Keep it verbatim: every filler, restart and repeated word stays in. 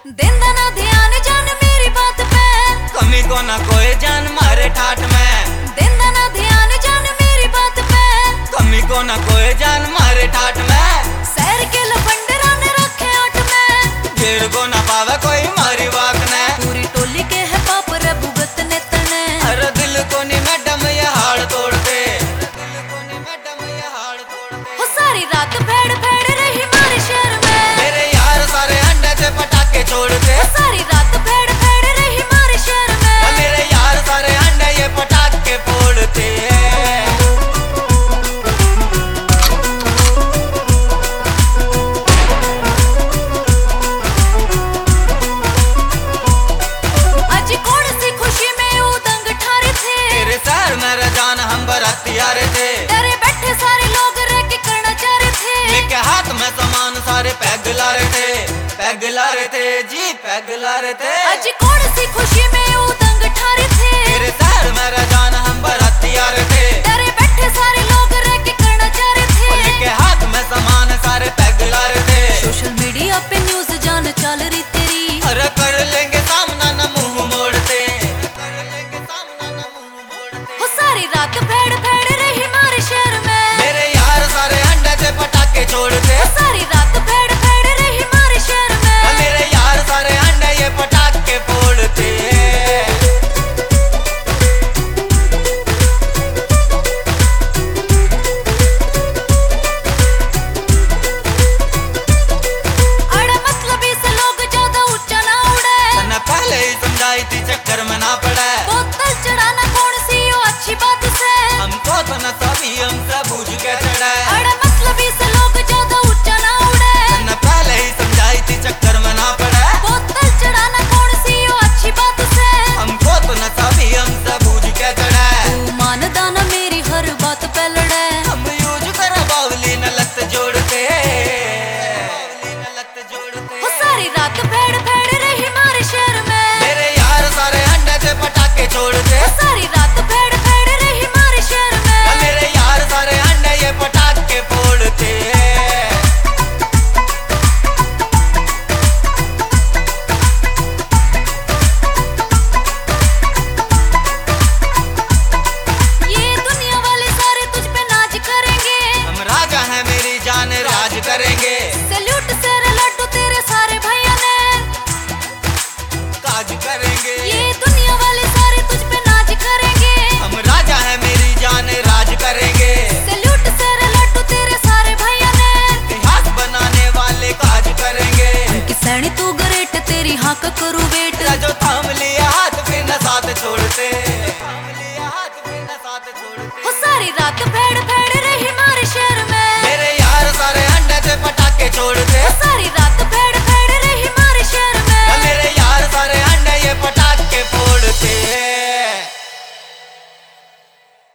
देंदा ना ध्यान जान मेरी बात पे, कमी को ना कोई जान मारे ठाठ में। देंदा ना ध्यान जान मेरी बात पे, कमी को ना कोई जान मारे ठाठ में। सैर के लफंडरा ने रखे आठ में, भीड़ को ना पावे कोई मारी वाक ने। पूरी टोली के है पाप रे भुगत ने तने। अरे दिल को नी मैडम ये हाड़ तोड़ते, दिल को नी मैडम ये हाड़ तोड़ते। हो सारी रात भेड़ भेड़ रही मारे शहर में, मेरे यार सारे अंडे से पटाखे छोड़ते। हो सारी रात भेड़ भेड़ रही मारे शहर में, मेरे यार सारे अंडे ये पटाखे फोड़ते। आज कौन सी खुशी में उदंग ठारे थे, तेरे सर मेरा जान हम बरातियारे थे। डरे बैठे सारे लोग रे के करना चाह रहे थे, लेके हाथ में सामान सारे पैग ला रहे थे, पैग ला रहे थे जी पैग ला रहे थे। आज कौन सी खुशी में उदंग ठारे थे, तेरे सर मेरा जान हम बरातियारे थे। डरे बैठे सारे लोग रे के करना चाह रहे थे, लेके हाथ में सामान सारे पैग ला रहे थे। सोशल मीडिया पे न्यूज़ जान चल रही तेरी, अरे कर लेंगे सामना न मुंह मोड़ते, कर लेंगे सामना न मुंह मोड़ते। हो सारी रात भेड़ भेड़ रही मारे शहर में, मेरे यार सारे अंडे से पटाखे छोड़ते। हो सारी रात भेड़ भेड़ रही मारे शहर में, मेरे यार सारे अंडे ये पटाखे फोड़ते। अड़े मतलबी से लोग ज्यादा ऊंचा ना उड़े, तन्ने पहले ही समझाई थी चक्कर में ना पड़े। बोतल चढ़ाना कौन सी यो अच्छी बात से, हमको तो न सभी हमसे बूझ के चढ़े। अड़े मतलबी से लोग ज्यादा ऊंचा ना उड़े, तन्ने पहले ही समझाई थी चक्कर में ना पड़े। बोतल चढ़ाना कौन सी यो अच्छी बात से, हमको तो न सभी हमसे बूझ के चढ़े। तू मानदा ना मेरी हर बात पे लड़े, हम यूज कर बावली न लत जोड़ते, बावली न लत जोड़ते। हो सारी रात भेड़ भेड़